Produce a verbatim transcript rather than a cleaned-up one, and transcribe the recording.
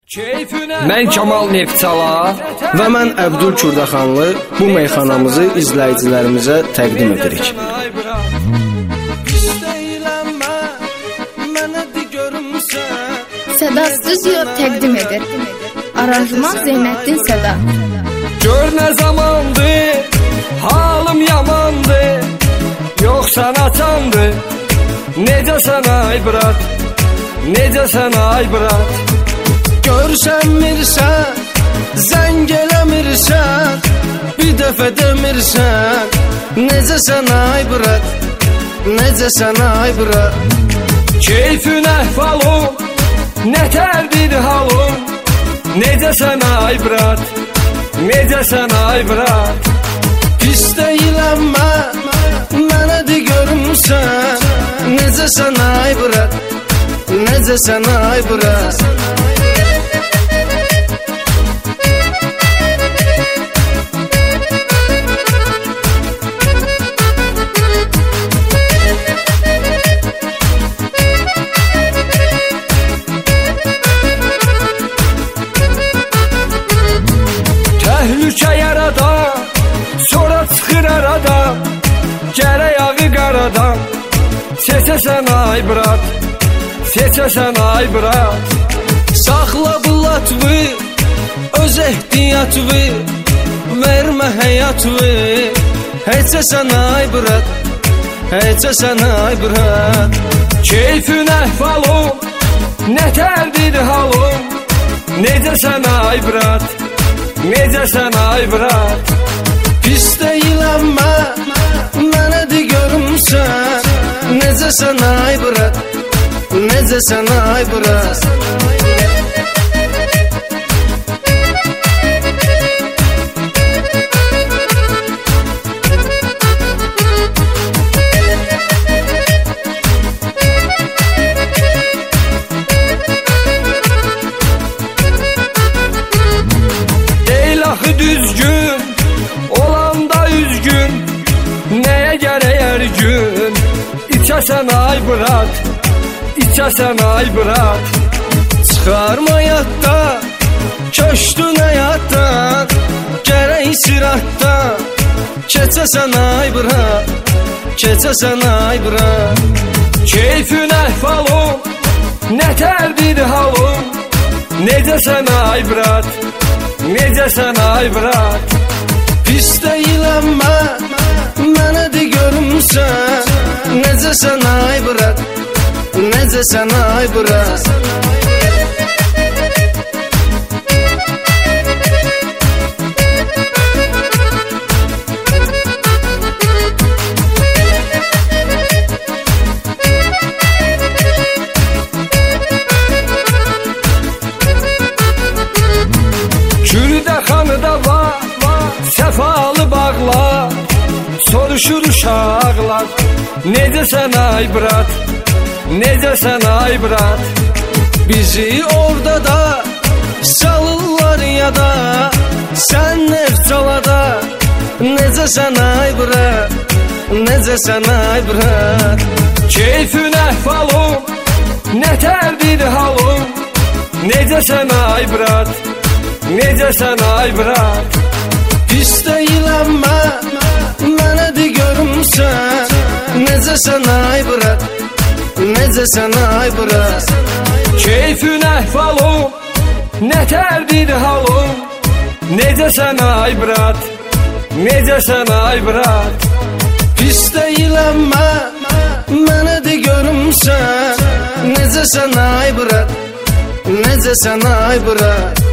Mən Kamal Neftçala və mən Əbdül Kürdaxanlı bu meyxanamızı izləyicilərimizə təqdim edirik. Səda Studio təqdim edir. Aranjman Zeynəddin Səda. Gör nə zamandır, halım yamandır, yoxsa naçandır. Necəsən ay brat, necəsən ay brat. Görsənmirsən, zəng eləmirsən, bir dəfə demirsən. Necəsən ay brat, necəsən ay brat. Keyfün əhvalım, nətərdir halım. Necəsən ay brat, necəsən ay brat. Pis deyiləm mən, mənə de görmüsən. Necəsən ay brat, necəsən ay brat. Təhlükə yaradan, sonra çıxır aradan. Gərək ağı qaradan, seçəsən ay brat, seçəsən ay brat. Saxla bu latvi, öz ehtiyatvi, vermə həyatvi. Heçəsən ay brat, heçəsən ay brat. Keyfün əhvalım, nətərdir halım. Necəsən ay brat, necəsən ay brat. Pis deyiləm mən, mənə de görmüsən. Necəsən ay brat, necəsən ay brat. Deyil axı düzgün, olanda üzgün. Nəyə gərək hər gün, içəsən ay brat, içəsən ay brat. Çıxarma yaddan, köçdün həyatdan. Gərək siratdan, keçəsən ay brat, keçəsən ay brat. Keyfün əhvalım, nətərdir halım. Necəsən ay brat, necəsən ay brat. Pis deyiləm mən, mənə de görmüsən. Necəsən ay brat, necəsən ay brat. Kürdaxanı da var, səfalı bağlar. Soruşur uşaqlar, necəsən ay brat, necəsən ay brat. Bizi orada da salırlar yada. Sən Neftçalada, necəsən ay brat, necəsən ay brat. Keyfün əhvalım, nətərdir halım. Necəsən ay brat, necəsən ay brat. Pis deyiləm mən, mənə de görmüsən. Necəsən ay brat, necəsən ay brat. Keyfün əhvalım, nətərdir halım. Necəsən ay brat, necəsən ay brat. Pis deyiləm mən, mənə de görmüsən. Necəsən ay brat, necəsən ay brat.